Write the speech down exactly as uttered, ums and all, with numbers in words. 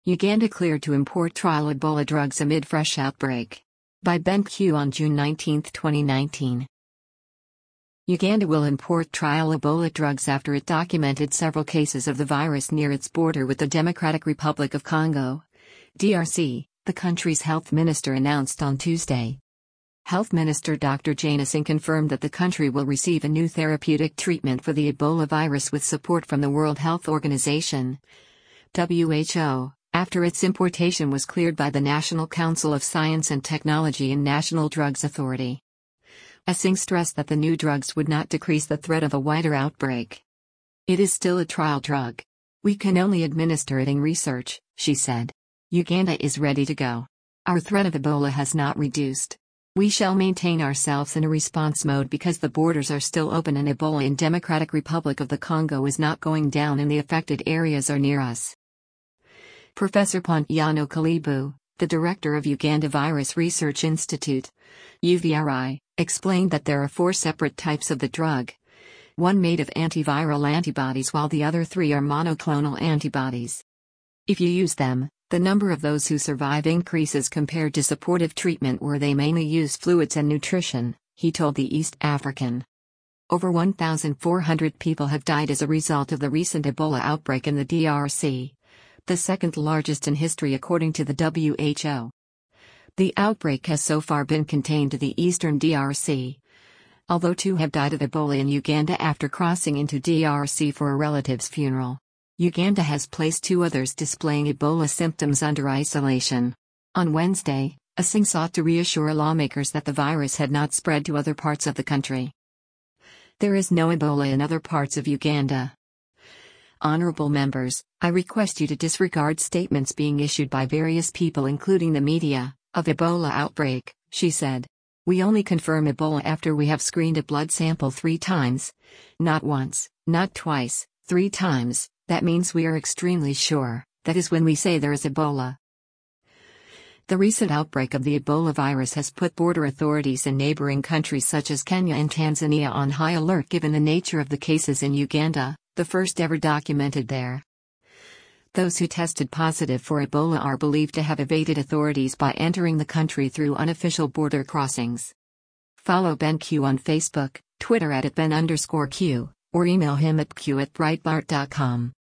Uganda cleared to import trial Ebola drugs amid fresh outbreak. By Ben Q on June nineteenth, twenty nineteen. Uganda will import trial Ebola drugs after it documented several cases of the virus near its border with the Democratic Republic of Congo, D R C, the country's health minister announced on Tuesday. Health Minister Doctor Jane Assing confirmed that the country will receive a new therapeutic treatment for the Ebola virus with support from the World Health Organization, W H O, after its importation was cleared by the National Council of Science and Technology and National Drugs Authority. Assing stressed that the new drugs would not decrease the threat of a wider outbreak. It is still a trial drug. We can only administer it in research, she said. Uganda is ready to go. Our threat of Ebola has not reduced. We shall maintain ourselves in a response mode because the borders are still open and Ebola in Democratic Republic of the Congo is not going down in the affected areas or near us. Professor Pontiano Kalibu, the director of Uganda Virus Research Institute, U V R I, explained that there are four separate types of the drug. One made of antiviral antibodies while the other three are monoclonal antibodies. If you use them, the number of those who survive increases compared to supportive treatment where they mainly use fluids and nutrition, he told the East African. Over one thousand four hundred people have died as a result of the recent Ebola outbreak in the D R C, the second largest in history according to the W H O. The outbreak has so far been contained to the eastern D R C. Although two have died of Ebola in Uganda after crossing into D R C for a relative's funeral. Uganda has placed two others displaying Ebola symptoms under isolation. On Wednesday, Assing sought to reassure lawmakers that the virus had not spread to other parts of the country. There is no Ebola in other parts of Uganda. Honorable members, I request you to disregard statements being issued by various people including the media, of Ebola outbreak, she said. We only confirm Ebola after we have screened a blood sample three times. Not once, not twice, three times. That means we are extremely sure, that is when we say there is Ebola. The recent outbreak of the Ebola virus has put border authorities in neighboring countries such as Kenya and Tanzania on high alert given the nature of the cases in Uganda, the first ever documented there. Those who tested positive for Ebola are believed to have evaded authorities by entering the country through unofficial border crossings. Follow Ben Q on Facebook, Twitter at, at Ben underscore Q, or email him at q at breitbart dot com.